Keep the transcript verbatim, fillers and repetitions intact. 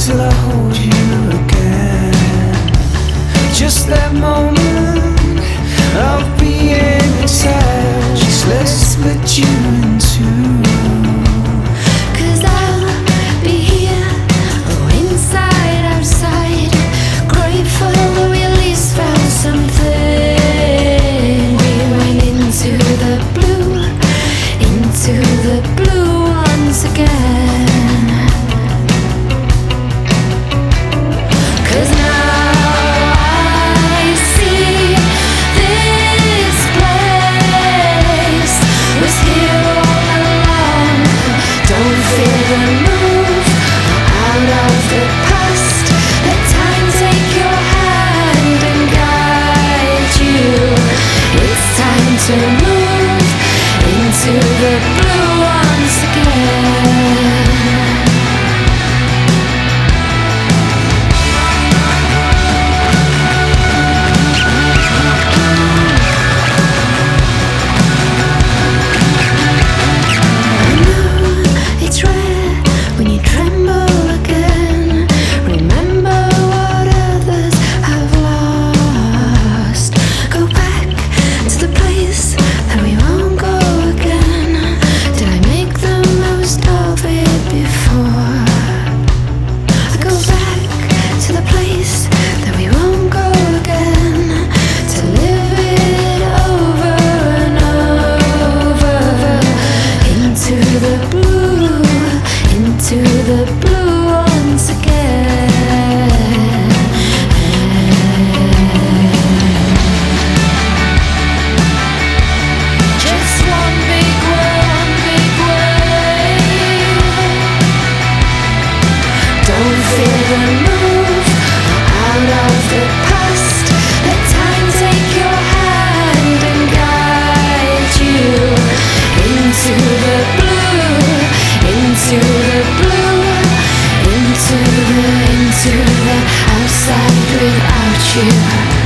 till I hold you again. Just that moment of being attached. Let's split you in two. To move into the blue once again. I know it's rare when you tremble again. Remember what others have lost. Go back to the place that we won't go again. Did I make the most of it before? I go back to the place that we won't go again, to live it over and over. Into the blue, into the blue once again. Just one big one big wave. Don't fear the move out of the past. Let time take your hand and guide you into the blue, into the blue, into the, into the outside without you.